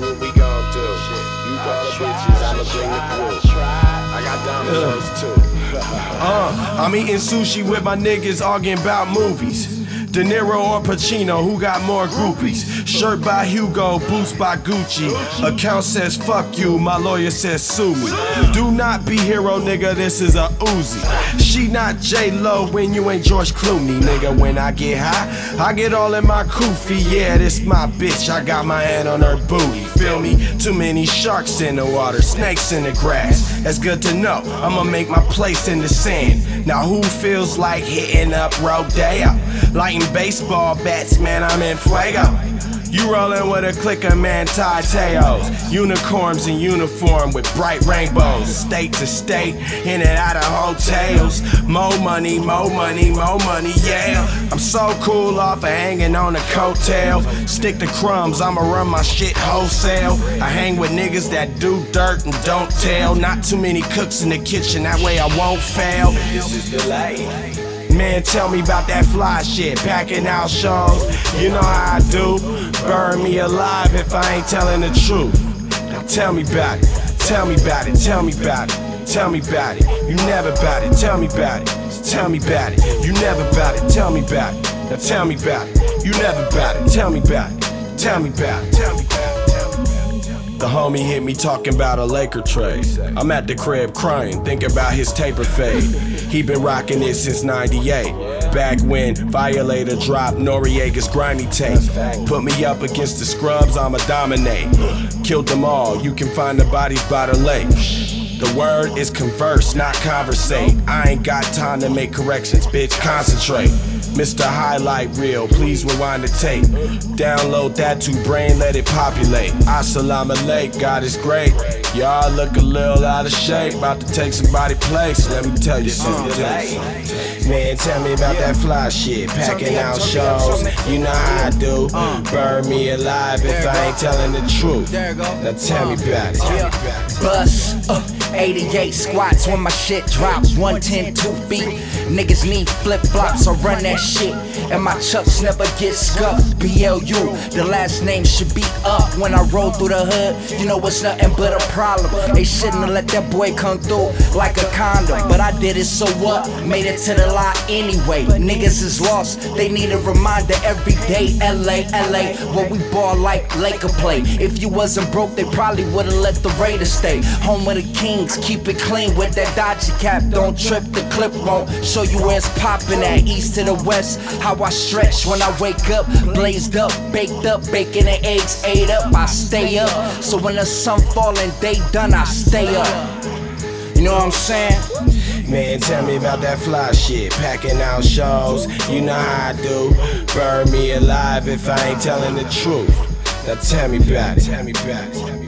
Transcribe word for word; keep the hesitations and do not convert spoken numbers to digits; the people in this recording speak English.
what we gon' do. You call the bitches, I'ma bring the through. I got diamonds too. uh, I'm eating sushi with my niggas arguing about movies. De Niro or Pacino, who got more groupies? Shirt by Hugo, boots by Gucci. Account says fuck you, my lawyer says sue me. Do not be hero, nigga, this is a Uzi. She not J-Lo when you ain't George Clooney, nigga. When I get high, I get all in my kufi. Yeah, this my bitch, I got my hand on her booty. Feel me? Too many sharks in the water, snakes in the grass. That's good to know, I'ma make my place in the sand. Now who feels like hitting up Rodeo? Lighting baseball bats, man, I'm in fuego. You rollin' with a clique of Manti-Teos. Unicorns in uniform with bright rainbows. State to state, in and out of hotels. More money, more money, more money, yeah. I'm so cool off of hanging on a coattail. Stick to crumbs, I'ma run my shit wholesale. I hang with niggas that do dirt and don't tell. Not too many cooks in the kitchen, that way I won't fail. This is the light. Man, tell me about that fly shit, packing out shows. You know how I do. Burn me alive if I ain't telling the truth. Now tell me about it, tell me about it, tell me about it, tell me about it. You never about it, tell me about it, tell me about it. You never about it, tell me about it. Now tell me about it, you never about it, tell me about it, tell me about it, tell me about it. The homie hit me talking about a Laker trade. I'm at the crib crying, thinking about his taper fade. He been rocking it since ninety-eight. Back when Violator dropped Noriega's grimy tape. Put me up against the scrubs, I'ma dominate. Killed them all, you can find the bodies by the lake. The word is converse, not conversate. I ain't got time to make corrections, bitch, concentrate. Mister Highlight Reel, please rewind the tape. Download that to brain, let it populate. Assalamu alaikum, God is great. Y'all look a little out of shape, about to take somebody's place. Let me tell you something. Man, tell me about that fly shit, packing out shows. You know how I do. Burn me alive if I ain't telling the truth. Now tell me about it. Bust, uh, eighty-eight squats when my shit drops. one ten, two feet. Niggas need flip flops, so run that shit. And my chucks never get scuffed. B L U, the last name should be up. When I roll through the hood, you know it's nothing but a problem. They shouldn't have let that boy come through like a condom. But I did it, so what? Made it to the lot anyway. Niggas is lost, they need a reminder every day. L A, L A, where we ball like Laker play. If you wasn't broke, they probably would've let the Raiders stay. Home of the Kings, keep it clean with that Dodgy cap. Don't trip, the clip won't show you where it's poppin' at. East to the west, how I stretch when I wake up. Blazed up, baked up, bacon and eggs ate up. I stay up, so when the sun fallin', day done, I stay up. You know what I'm saying? Man, tell me about that fly shit, packing out shows. You know how I do. Burn me alive if I ain't telling the truth. Now tell me about it. Tell me about it.